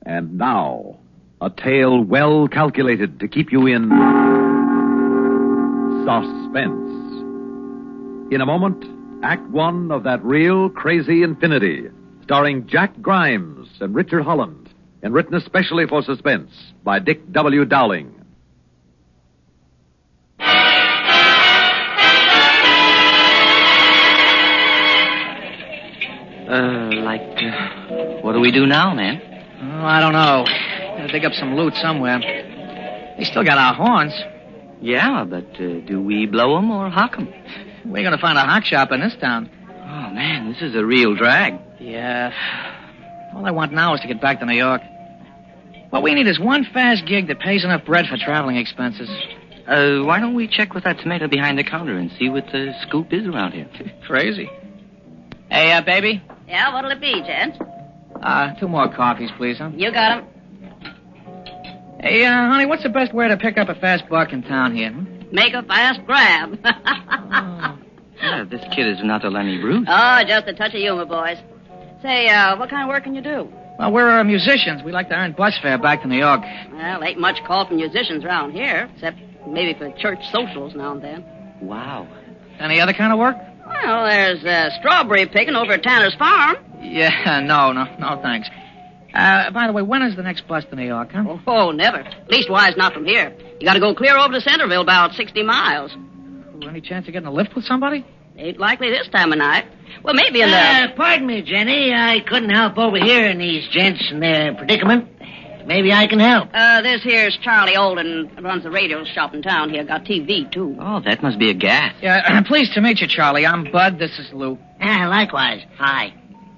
And now, a tale well calculated to keep you in suspense. In a moment, Act One of that real crazy infinity, starring Jack Grimes and Richard Holland, and written especially for suspense by Dick W. Dowling. What do we do now, man? Oh, I don't know. Gotta dig up some loot somewhere. They still got our horns. Yeah, but do we blow them or hock them? We're gonna find a hock shop in this town. Oh, man, this is a real drag. Yeah. All I want now is to get back to New York. What we need is one fast gig that pays enough bread for traveling expenses. Why don't we check with that tomato behind the counter and see what the scoop is around here? Crazy. Hey, baby? Yeah, what'll it be, gents? 2 more coffees, please, huh? You got 'em. Hey, honey, what's the best way to pick up a fast buck in town here? Make a fast grab. Yeah, this kid is not a Lenny Bruce. Oh, just a touch of humor, boys. Say, what kind of work can you do? Well, we're musicians. We like to earn bus fare back to New York. Well, ain't much call for musicians around here, except maybe for church socials now and then. Wow. Any other kind of work? Well, there's strawberry picking over at Tanner's farm. Yeah, no, thanks. By the way, when is the next bus to New York, huh? Oh, never. Leastwise, not from here. You gotta go clear over to Centerville, about 60 miles. Any chance of getting a lift with somebody? Ain't likely this time of night. Well, maybe in the... Pardon me, Jenny. I couldn't help overhearing these gents in their predicament. Maybe I can help. This here's Charlie Olden, runs the radio shop in town here. Got TV, too. Oh, that must be a gas. Yeah, pleased to meet you, Charlie. I'm Bud. This is Lou. Likewise. Hi.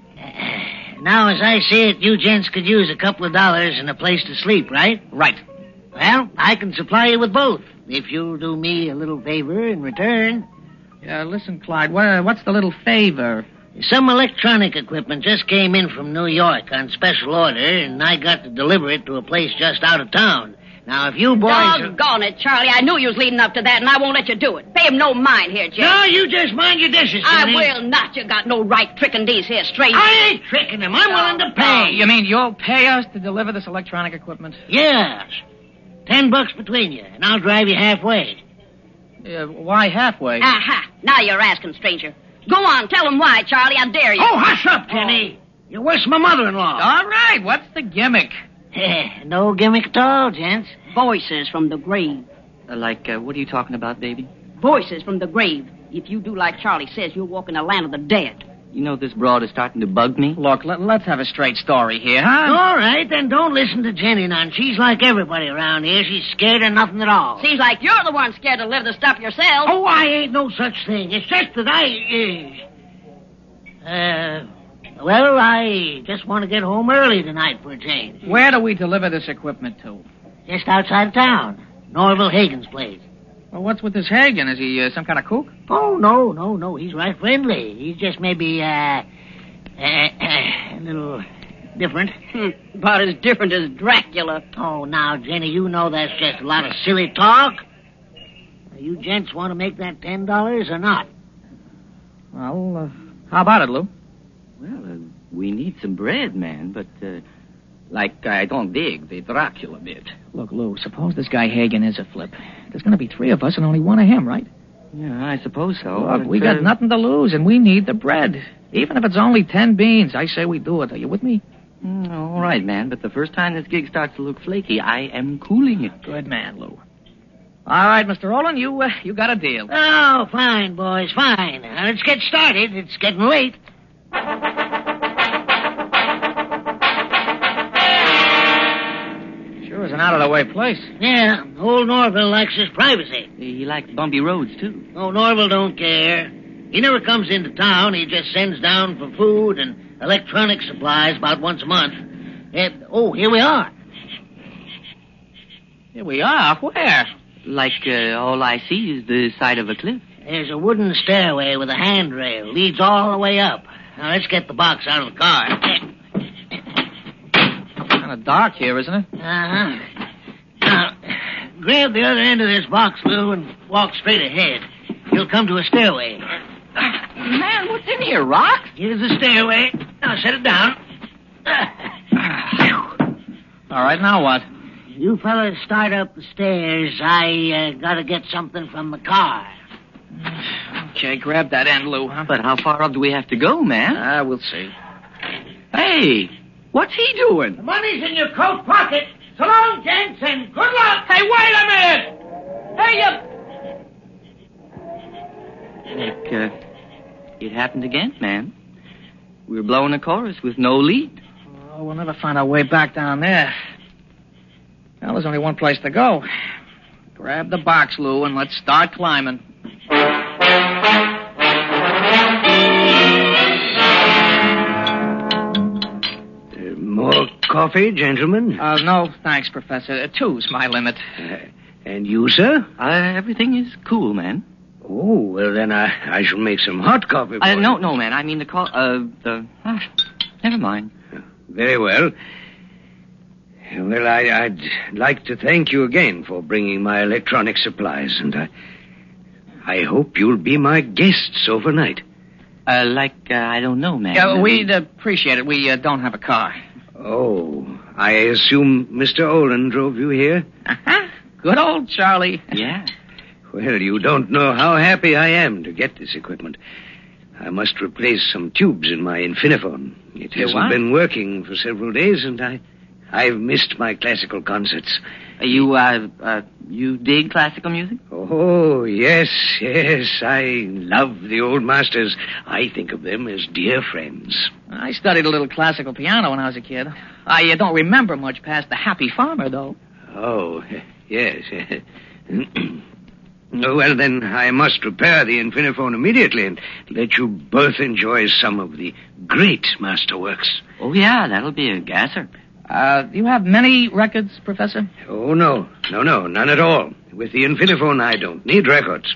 Now, as I see it, you gents could use a couple of dollars and a place to sleep, right? Right. Well, I can supply you with both, if you'll do me a little favor in return. Listen, Clyde, what's the little favor? Some electronic equipment just came in from New York on special order, and I got to deliver it to a place just out of town. Now, if you boys... Doggone it, Charlie. I knew you was leading up to that, and I won't let you do it. Pay him no mind here, Jim. No, you just mind your dishes, Jenny. I will not. You got no right tricking these here strangers. I ain't tricking them. I'm willing to pay. You mean you'll pay us to deliver this electronic equipment? Yes. $10 between you, and I'll drive you halfway. Why halfway? Aha. Now you're asking, stranger. Go on, tell him why, Charlie. I dare you. Oh, hush up, Jenny. You're worse than my mother-in-law. All right, what's the gimmick? No gimmick at all, gents. Voices from the grave. What are you talking about, baby? Voices from the grave. If you do like Charlie says, you'll walk in the land of the dead. You know, this broad is starting to bug me. Look, let's have a straight story here, huh? All right, then don't listen to Jenny none. She's like everybody around here. She's scared of nothing at all. Seems like you're the one scared to live the stuff yourself. Oh, I ain't no such thing. It's just that well, I just want to get home early tonight for a change. Where do we deliver this equipment to? Just outside of town. Norville Hagen's place. Well, what's with this Hagen? Is he some kind of kook? Oh, no. He's right friendly. He's just maybe, a little different. About as different as Dracula. Oh, now, Jenny, you know that's just a lot of silly talk. You gents want to make that $10 or not? Well, how about it, Lou? Well, we need some bread, man, but, I don't dig the Dracula bit. Look, Lou, suppose this guy Hagen is a flip. There's going to be 3 of us and only 1 of him, right? Yeah, I suppose so. Look, we got nothing to lose, and we need the bread. Even if it's only 10 beans, I say we do it. Are you with me? All right, man, but the first time this gig starts to look flaky, I am cooling it. Good man, Lou. All right, Mr. Olin, you got a deal. Oh, fine, boys, fine. Now, let's get started. It's getting late. Sure is an out-of-the-way place. Yeah, old Norville likes his privacy. He likes bumpy roads, too. Oh, Norville don't care. He never comes into town. He just sends down for food and electronic supplies about once a month. Here we are. Here we are? Where? All I see is the side of a cliff. There's a wooden stairway with a handrail. Leads all the way up. Now, let's get the box out of the car. Kind of dark here, isn't it? Uh-huh. Now, grab the other end of this box, Lou, and walk straight ahead. You'll come to a stairway. Man, what's in here, rocks? Here's the stairway. Now, set it down. All right, now what? You fellas start up the stairs. I gotta get something from the car. Okay, grab that end, Lou, huh? But how far up do we have to go, man? We'll see. Hey, what's he doing? The money's in your coat pocket. So long, gents, and good luck. Hey, wait a minute! Hey, Nick, it happened again, man. We were blowing a chorus with no lead. Oh, we'll never find our way back down there. Well, there's only one place to go. Grab the box, Lou, and let's start climbing. More coffee, gentlemen? No, thanks, Professor. Two's my limit. And you, sir? Everything is cool, man. Oh, well, then I shall make some hot coffee for you. No, man. I mean never mind. Very well. Well, I'd like to thank you again for bringing my electronic supplies, and I hope you'll be my guests overnight. I don't know, man. Yeah, we'd appreciate it. We don't have a car. Oh, I assume Mr. Olin drove you here? Uh-huh. Good old Charlie. Yeah. Well, you don't know how happy I am to get this equipment. I must replace some tubes in my Infiniphone. It hasn't been working for several days, and I've missed my classical concerts. You dig classical music? Oh, yes. I love the old masters. I think of them as dear friends. I studied a little classical piano when I was a kid. I don't remember much past The Happy Farmer, though. Oh, yes. Well, then I must repair the Infiniphone immediately and let you both enjoy some of the great masterworks. Oh, yeah, that'll be a gasser. Do you have many records, Professor? Oh, no, none at all. With the Infiniphone, I don't need records.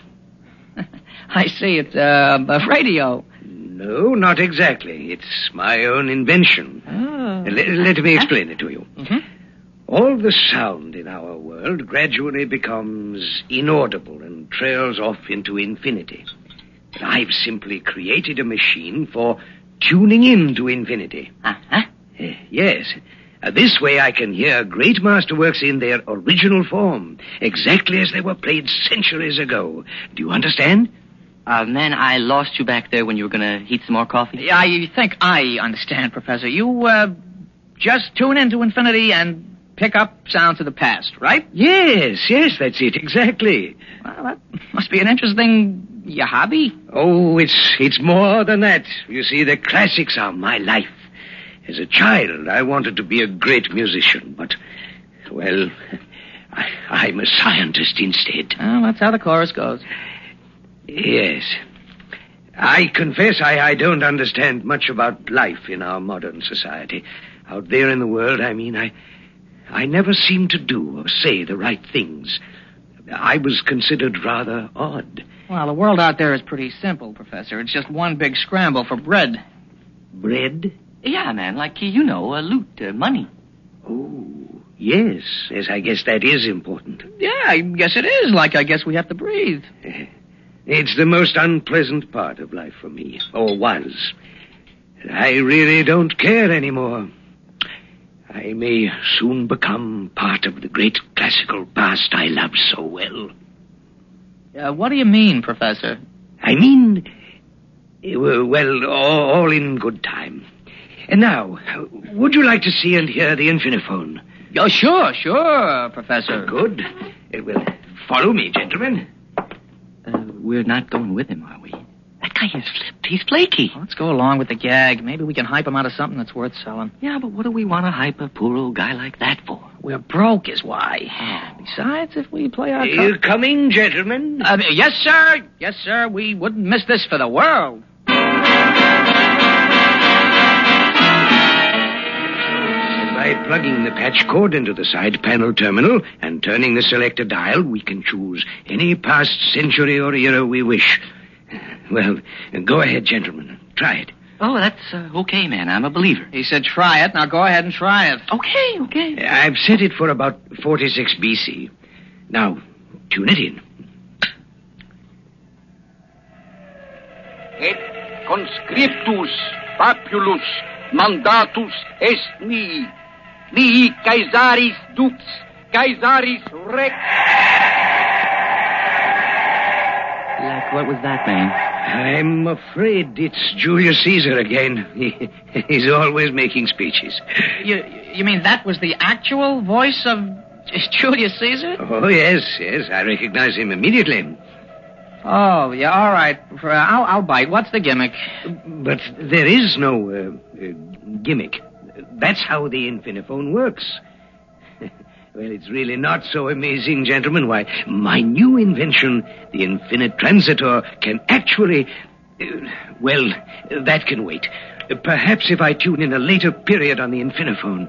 I see, it's a radio. No, not exactly. It's my own invention. Oh. Let me explain it to you. Mm-hmm. All the sound in our world gradually becomes inaudible and trails off into infinity. But I've simply created a machine for tuning into infinity. Uh-huh. Yes. This way I can hear great masterworks in their original form, exactly as they were played centuries ago. Do you understand? Man, I lost you back there when you were going to heat some more coffee. Yeah, I think I understand, Professor. You, just tune into infinity and pick up sounds of the past, right? Yes, that's it, exactly. Well, that must be an interesting hobby. Oh, it's more than that. You see, the classics are my life. As a child, I wanted to be a great musician, but, well, I'm a scientist instead. Well, that's how the chorus goes. Yes. I confess I don't understand much about life in our modern society. Out there in the world, I never seem to do or say the right things. I was considered rather odd. Well, the world out there is pretty simple, Professor. It's just one big scramble for bread. Bread? Yeah, man, like, loot, money. Oh, yes, I guess that is important. Yeah, I guess it is. Like, I guess we have to breathe. It's the most unpleasant part of life for me, or was. I really don't care anymore. I may soon become part of the great classical past I love so well. What do you mean, Professor? I mean, well, all in good time. And now, would you like to see and hear the Infiniphone? Oh, sure, Professor. Good. Well, follow me, gentlemen. We're not going with him, are we? That guy is flipped. He's flaky. Let's go along with the gag. Maybe we can hype him out of something that's worth selling. Yeah, but what do we want to hype a poor old guy like that for? We're broke is why. Besides, if we play our Are you coming, gentlemen? Yes, sir. We wouldn't miss this for the world. By plugging the patch cord into the side panel terminal and turning the selector dial, we can choose any past century or era we wish. Well, go ahead, gentlemen. Try it. Oh, that's okay, man. I'm a believer. He said try it. Now go ahead and try it. Okay. I've set it for about 46 BC. Now, tune it in. Et conscriptus populus mandatus est mi. mihi Caesaris dux, Caesaris rex. Like, what was that, man? I'm afraid it's Julius Caesar again. He's always making speeches. You mean that was the actual voice of Julius Caesar? Oh, yes. I recognize him immediately. Oh, yeah, all right. I'll bite. What's the gimmick? But there is no gimmick. That's how the Infiniphone works. Well, it's really not so amazing, gentlemen. Why, my new invention, the Infinite Transitor, can actually... well, that can wait. Perhaps if I tune in a later period on the Infiniphone.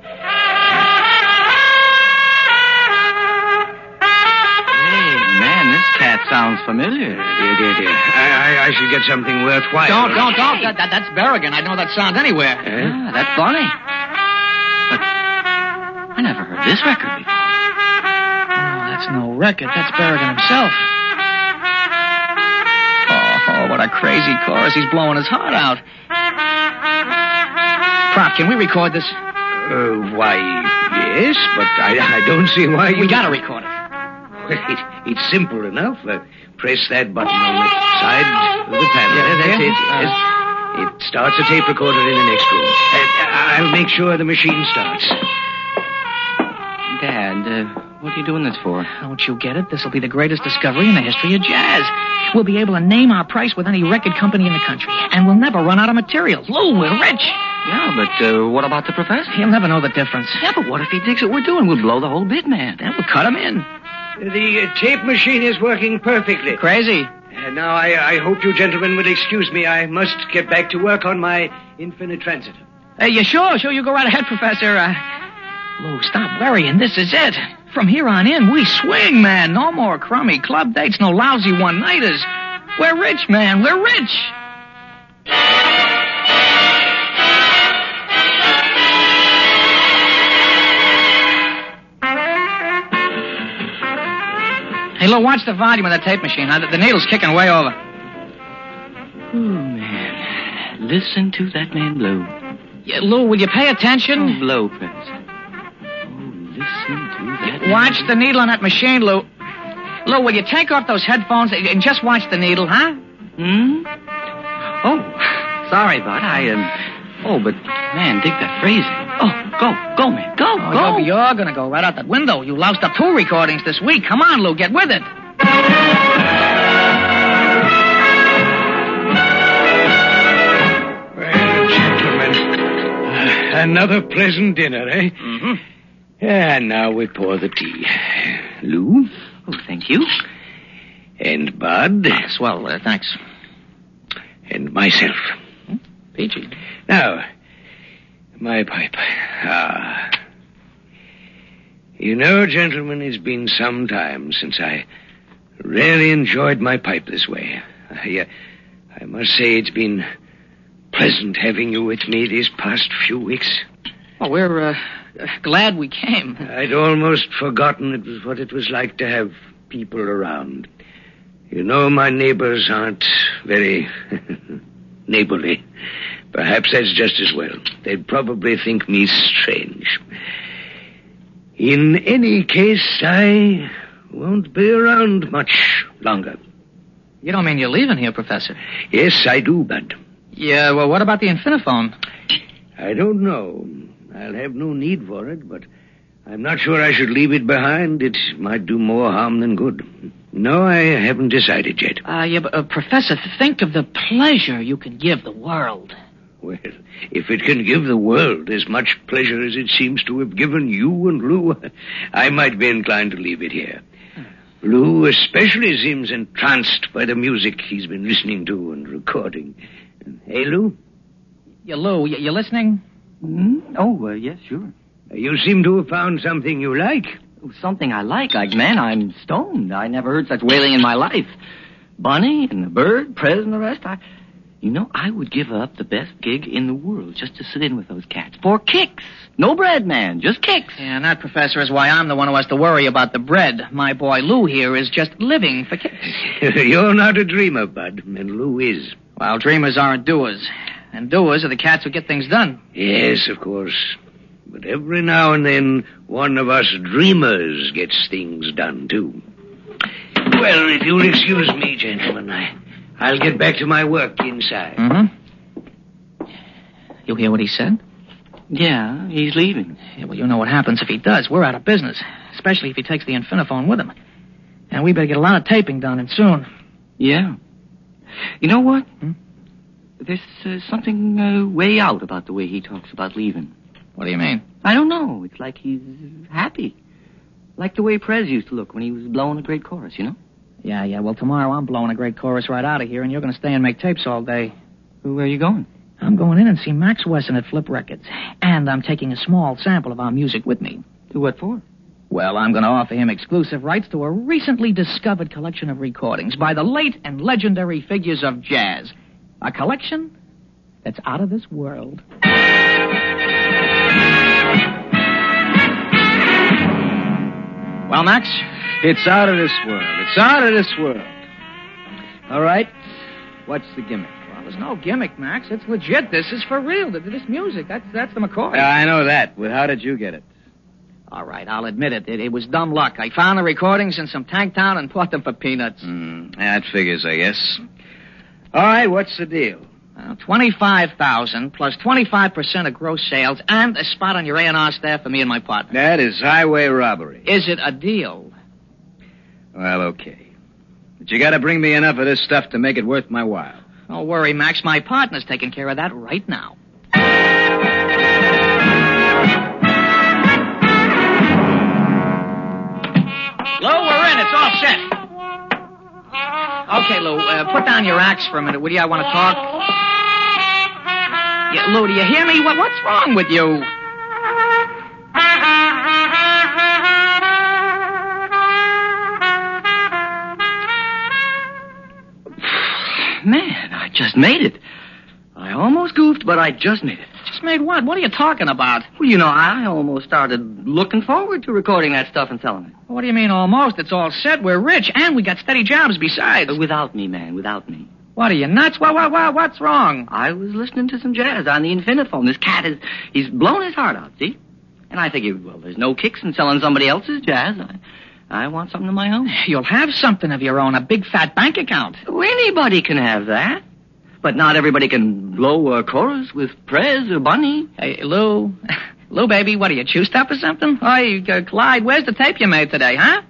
Hey, man, this cat sounds familiar. Dear. I should get something worthwhile. Don't. That's Berrigan. I know that sound anywhere. That's funny. But I never heard this record before. Oh, that's no record. That's Berrigan himself. Oh, what a crazy chorus. He's blowing his heart out. Prop, can we record this? Why, yes, but I don't see why you... We gotta record it. Well, it's simple enough. Press that button on the side of the panel. Yeah, That's it. Yes. It starts a tape recorder in the next room. I'll make sure the machine starts. Dad, what are you doing this for? Don't you get it? This'll be the greatest discovery in the history of jazz. We'll be able to name our price with any record company in the country, and we'll never run out of material. Lou, we're rich. Yeah, but what about the professor? He'll never know the difference. Yeah, but what if he digs what we're doing? We'll blow the whole bit, man. Then we'll cut him in. The tape machine is working perfectly. Crazy. Now, I hope you gentlemen will excuse me. I must get back to work on my Infinite Transitor. You sure? You go right ahead, Professor. Lou, stop worrying. This is it. From here on in, we swing, man. No more crummy club dates, no lousy one-nighters. We're rich, man. We're rich. Hey, Lou, watch the volume of the tape machine. The needle's kicking way over. Oh, man. Listen to that man blow. Yeah, Lou, will you pay attention? Oh, blow, Professor. Listen to that. Watch the needle on that machine, Lou. Lou, will you take off those headphones and just watch the needle, huh? Oh, sorry, Bud. Oh, but, man, dig that phrasing. Oh, go, man. Go. You're gonna go right out that window. You loused up 2 recordings this week. Come on, Lou, get with it. Well, gentlemen, another pleasant dinner, eh? Mm-hmm. And now we pour the tea. Lou? Oh, thank you. And Bud? Swell, thanks. And myself. Peachy. Now, my pipe. You know, gentlemen, it's been some time since I really enjoyed my pipe this way. I must say it's been pleasant having you with me these past few weeks. Well, we're glad we came. I'd almost forgotten what it was like to have people around. You know, my neighbors aren't very neighborly. Perhaps that's just as well. They'd probably think me strange. In any case, I won't be around much longer. You don't mean you're leaving here, Professor? Yes, I do, Bud. Yeah, well, what about the Infiniphone? I don't know. I'll have no need for it, but I'm not sure I should leave it behind. It might do more harm than good. No, I haven't decided yet. But, Professor, think of the pleasure you can give the world. Well, if it can give the world as much pleasure as it seems to have given you and Lou, I might be inclined to leave it here. Lou especially seems entranced by the music he's been listening to and recording. Hey, Lou? Yeah, Lou, you listening? Oh, yes, sure. You seem to have found something you like. Something I like, man, I'm stoned. I never heard such wailing in my life. Bunny and the bird, Prez and the rest, I would give up the best gig in the world just to sit in with those cats. For kicks. No bread, man, just kicks. Yeah, and that, Professor, is why I'm the one who has to worry about the bread. My boy Lou here is just living for kicks. You're not a dreamer, Bud, and Lou is. Well, dreamers aren't doers. And doers are the cats who get things done. Yes, of course. But every now and then, one of us dreamers gets things done, too. Well, if you'll excuse me, gentlemen, I'll get back to my work inside. Mm-hmm. You hear what he said? Yeah, he's leaving. Yeah, well, you know what happens if he does. We're out of business, especially if he takes the Infiniphone with him. And we better get a lot of taping done, and soon. Yeah. You know what? Hmm? There's something way out about the way he talks about leaving. What do you mean? I don't know. It's like he's happy. Like the way Prez used to look when he was blowing a great chorus, you know? Yeah, well, tomorrow I'm blowing a great chorus right out of here, and you're going to stay and make tapes all day. Where are you going? I'm going in and see Max Wesson at Flip Records. And I'm taking a small sample of our music with me. What for? Well, I'm going to offer him exclusive rights to a recently discovered collection of recordings by the late and legendary figures of jazz. A collection that's out of this world. Well, Max? It's out of this world. It's out of this world. All right. What's the gimmick? Well, there's no gimmick, Max. It's legit. This is for real. This music, that's the McCoy. Yeah, I know that. Well, how did you get it? All right, I'll admit it. It was dumb luck. I found the recordings in some tank town and bought them for peanuts. That figures, I guess. All right, what's the deal? Well, $25,000 plus 25% of gross sales and a spot on your A&R staff for me and my partner. That is highway robbery. Is it a deal? Well, okay. But you gotta bring me enough of this stuff to make it worth my while. Don't worry, Max. My partner's taking care of that right now. Lou, we're in. It's all set. Okay, Lou, put down your axe for a minute, will you? I want to talk. Yeah, Lou, do you hear me? What's wrong with you? Man, I just made it. I almost goofed, but I just made it. Just made what? What are you talking about? Well, you know, I almost started looking forward to recording that stuff and selling it. What do you mean almost? It's all set. We're rich, and we got steady jobs besides. Without me, man, without me. What, are you nuts? What's wrong? I was listening to some jazz on the Infiniphone. This cat he's blown his heart out, see? And I figured, well, there's no kicks in selling somebody else's jazz. I want something of my own. You'll have something of your own, a big fat bank account. Well, anybody can have that. But not everybody can blow a chorus with Prez or Bunny. Hey, Lou, baby, what are you, chewed up or something? Hey, Clyde, where's the tape you made today, huh?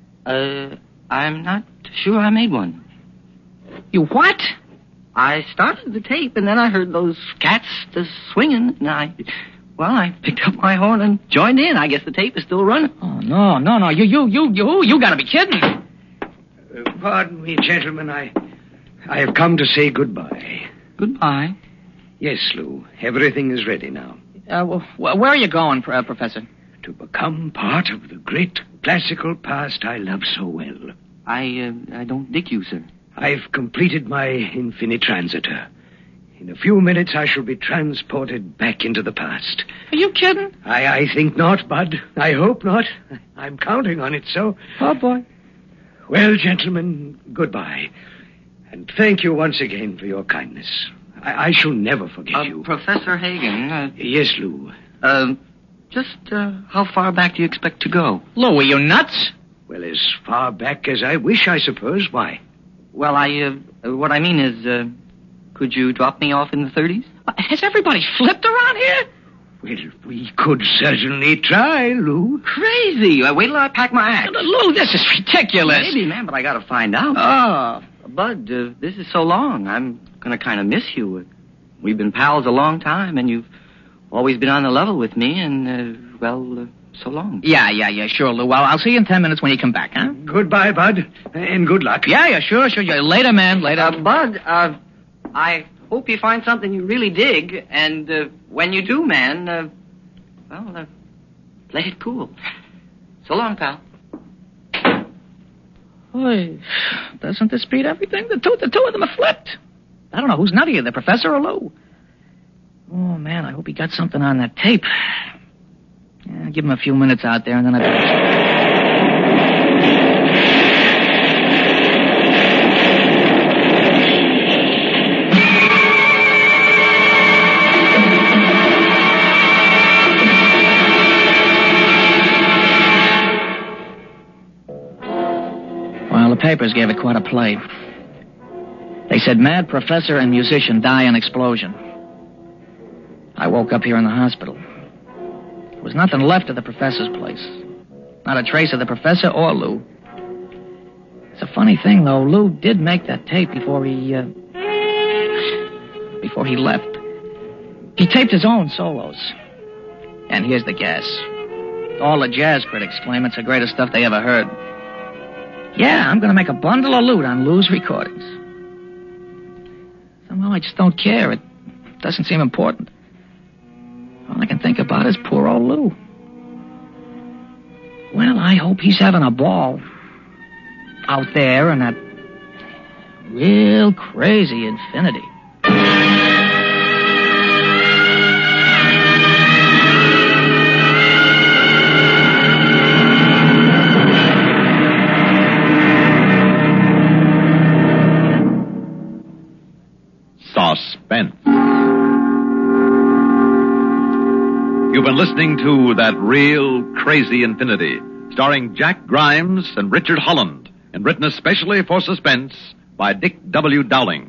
I'm not sure I made one. You what? I started the tape, and then I heard those cats swinging, and I picked up my horn and joined in. I guess the tape is still running. Oh, no, you gotta be kidding. Pardon me, gentlemen, I have come to say goodbye. Goodbye. Yes, Lou, everything is ready now. Where are you going, Professor? To become part of the great classical past I love so well. I don't dig you, sir. I've completed my Infinitransitor. In a few minutes, I shall be transported back into the past. Are you kidding? I think not, Bud. I hope not. I'm counting on it, so... Oh, boy. Well, gentlemen, goodbye. And thank you once again for your kindness. I shall never forget you. Professor Hagen. Yes, Lou. Just how far back do you expect to go? Lou, are you nuts? Well, as far back as I wish, I suppose. Why? Well, what I mean is, could you drop me off in the 30s? Has everybody flipped around here? Well, we could certainly try, Lou. Crazy. Wait till I pack my axe. Lou, this is ridiculous. Maybe, man, but I gotta find out. Oh. Bud, this is so long. I'm gonna kind of miss you. We've been pals a long time, and you've always been on the level with me, and, so long. Yeah, sure, Lou. Well, I'll see you in 10 minutes when you come back, huh? Goodbye, Bud, and good luck. Yeah, sure. Later, man, later. Bud, I hope you find something you really dig, and when you do, man, play it cool. So long, pal. Boy, doesn't this beat everything? The two of them are flipped. I don't know who's nuttier, the Professor or Lou. Oh, man, I hope he got something on that tape. Yeah, give him a few minutes out there, and then papers gave it quite a play. They said mad professor and musician die in explosion. I woke up here in the hospital. There was nothing left of the professor's place. Not a trace of the professor or Lou. It's a funny thing, though. Lou did make that tape before he left. He taped his own solos. And here's the gas. All the jazz critics claim it's the greatest stuff they ever heard. Yeah, I'm going to make a bundle of loot on Lou's recordings. Somehow I just don't care. It doesn't seem important. All I can think about is poor old Lou. Well, I hope he's having a ball out there in that real crazy infinity. Suspense. You've been listening to That Real Crazy Infinity, starring Jack Grimes and Richard Holland, and written especially for Suspense by Dick W. Dowling.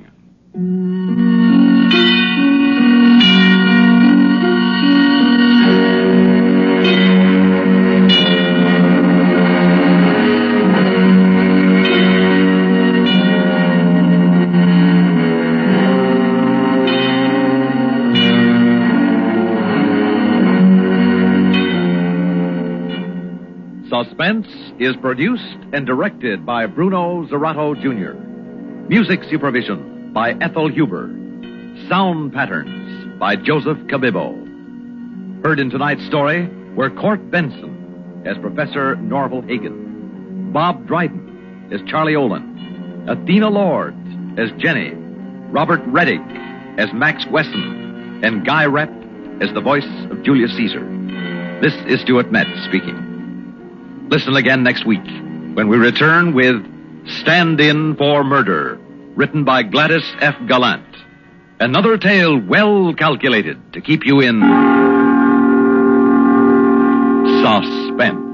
Suspense is produced and directed by Bruno Zerato, Jr. Music supervision by Ethel Huber. Sound patterns by Joseph Cabibbo. Heard in tonight's story were Court Benson as Professor Norval Hagen, Bob Dryden as Charlie Olin, Athena Lord as Jenny, Robert Reddick as Max Wesson, and Guy Rep as the voice of Julius Caesar. This is Stuart Metz speaking. Listen again next week when we return with Stand-In for Murder, written by Gladys F. Gallant. Another tale well calculated to keep you in suspense.